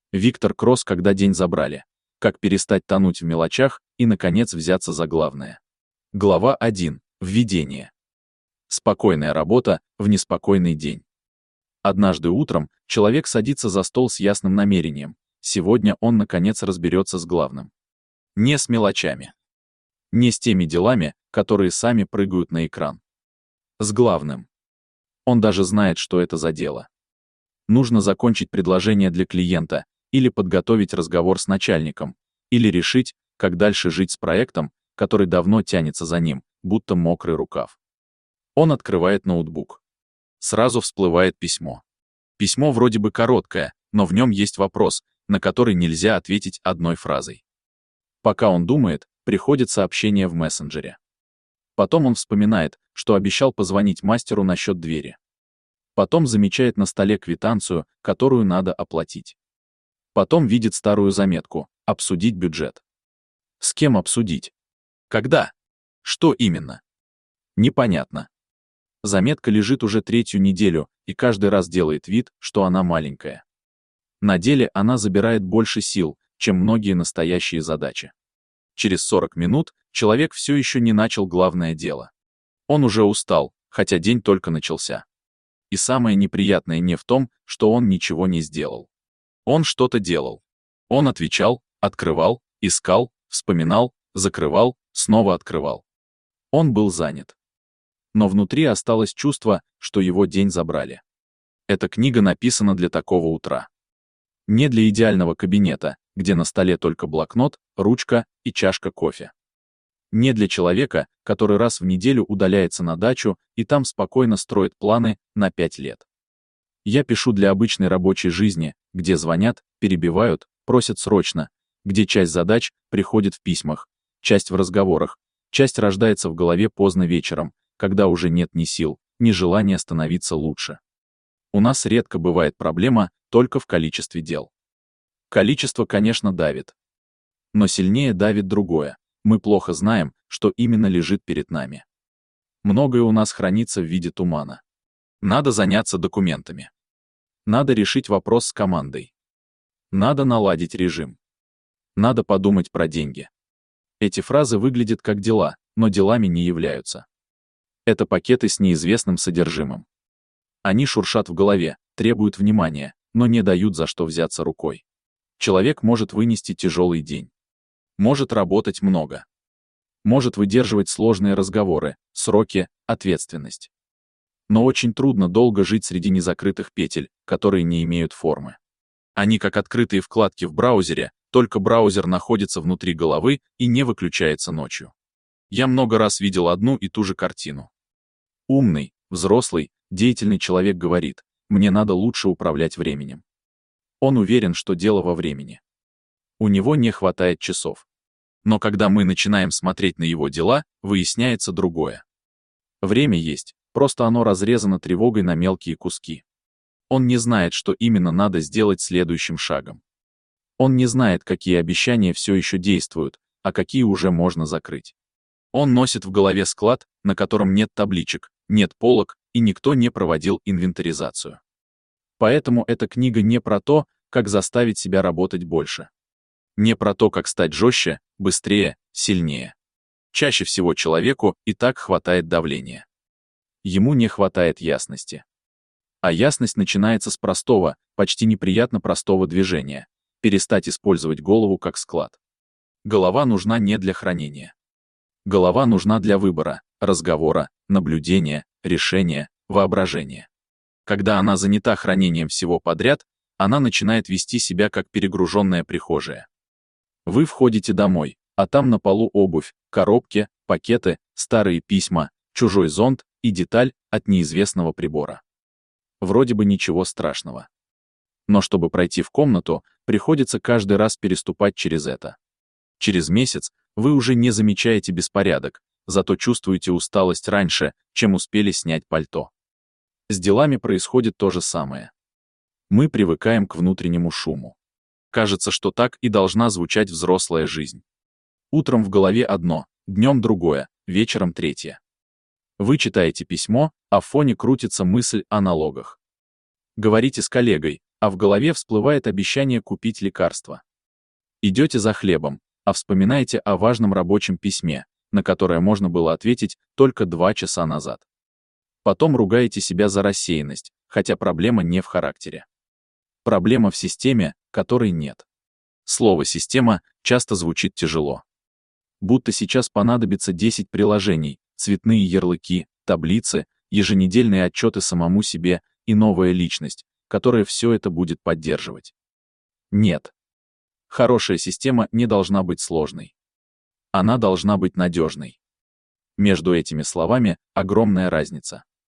Виктор Кросс «Когда день забрали. Как перестать тонуть в мелочах и, наконец, взяться за главное». Глава 1. Введение. Спокойная работа в неспокойный день. Однажды утром человек садится за стол с ясным намерением. Сегодня он, наконец, разберется с главным. Не с мелочами. Не с теми делами, которые сами прыгают на экран. С главным. Он даже знает, что это за дело. Нужно закончить предложение для клиента, или подготовить разговор с начальником, или решить, как дальше жить с проектом, который давно тянется за ним, будто мокрый рукав. Он открывает ноутбук. Сразу всплывает письмо. Письмо вроде бы короткое, но в нем есть вопрос, на который нельзя ответить одной фразой. Пока он думает, приходит сообщение в мессенджере. Потом он вспоминает, что обещал позвонить мастеру насчет двери. Потом замечает на столе квитанцию, которую надо оплатить. Потом видит старую заметку «Обсудить бюджет». С кем обсудить? Когда? Что именно? Непонятно. Заметка лежит уже 3-ю неделю и каждый раз делает вид, что она маленькая. На деле она забирает больше сил, чем многие настоящие задачи. Через 40 минут человек все еще не начал главное дело. Он уже устал, хотя день только начался. И самое неприятное не в том, что он ничего не сделал. Он что-то делал. Он отвечал, открывал, искал, вспоминал, закрывал, снова открывал. Он был занят. Но внутри осталось чувство, что его день забрали. Эта книга написана для такого утра. Не для идеального кабинета, где на столе только блокнот, ручка и чашка кофе. Не для человека, который раз в неделю удаляется на дачу и там спокойно строит планы на 5 лет. Я пишу для обычной рабочей жизни, где звонят, перебивают, просят срочно, где часть задач приходит в письмах, часть в разговорах, часть рождается в голове поздно вечером, когда уже нет ни сил, ни желания становиться лучше. У нас редко бывает проблема только в количестве дел. Количество, конечно, давит. Но сильнее давит другое. Мы плохо знаем, что именно лежит перед нами. Многое у нас хранится в виде тумана. Надо заняться документами. Надо решить вопрос с командой. Надо наладить режим. Надо подумать про деньги. Эти фразы выглядят как дела, но делами не являются. Это пакеты с неизвестным содержимым. Они шуршат в голове, требуют внимания, но не дают за что взяться рукой. Человек может вынести тяжелый день. Может работать много. Может выдерживать сложные разговоры, сроки, ответственность. Но очень трудно долго жить среди незакрытых петель, которые не имеют формы. Они как открытые вкладки в браузере, только браузер находится внутри головы и не выключается ночью. Я много раз видел одну и ту же картину. Умный, взрослый, деятельный человек говорит: «Мне надо лучше управлять временем». Он уверен, что дело во времени. У него не хватает часов. Но когда мы начинаем смотреть на его дела, выясняется другое. Время есть, просто оно разрезано тревогой на мелкие куски. Он не знает, что именно надо сделать следующим шагом. Он не знает, какие обещания все еще действуют, а какие уже можно закрыть. Он носит в голове склад, на котором нет табличек, нет полок, и никто не проводил инвентаризацию. Поэтому эта книга не про то, как заставить себя работать больше. Не про то, как стать жестче, быстрее, сильнее. Чаще всего человеку и так хватает давления. Ему не хватает ясности. А ясность начинается с простого, почти неприятно простого движения — перестать использовать голову как склад. Голова нужна не для хранения. Голова нужна для выбора, разговора, наблюдения, решения, воображения. Когда она занята хранением всего подряд, она начинает вести себя как перегруженная прихожая. Вы входите домой, а там на полу обувь, коробки, пакеты, старые письма, чужой зонт и деталь от неизвестного прибора. Вроде бы ничего страшного. Но чтобы пройти в комнату, приходится каждый раз переступать через это. Через месяц вы уже не замечаете беспорядок, зато чувствуете усталость раньше, чем успели снять пальто. С делами происходит то же самое. Мы привыкаем к внутреннему шуму. Кажется, что так и должна звучать взрослая жизнь. Утром в голове одно, днем другое, вечером третье. Вы читаете письмо, а в фоне крутится мысль о налогах. Говорите с коллегой, а в голове всплывает обещание купить лекарство. Идете за хлебом, а вспоминаете о важном рабочем письме, на которое можно было ответить только 2 часа назад. Потом ругаете себя за рассеянность, хотя проблема не в характере. Проблема в системе, которой нет. Слово «система» часто звучит тяжело. Будто сейчас понадобится 10 приложений, цветные ярлыки, таблицы, еженедельные отчеты самому себе и новая личность, которая все это будет поддерживать. Нет. Хорошая система не должна быть сложной. Она должна быть надежной. Между этими словами огромная разница.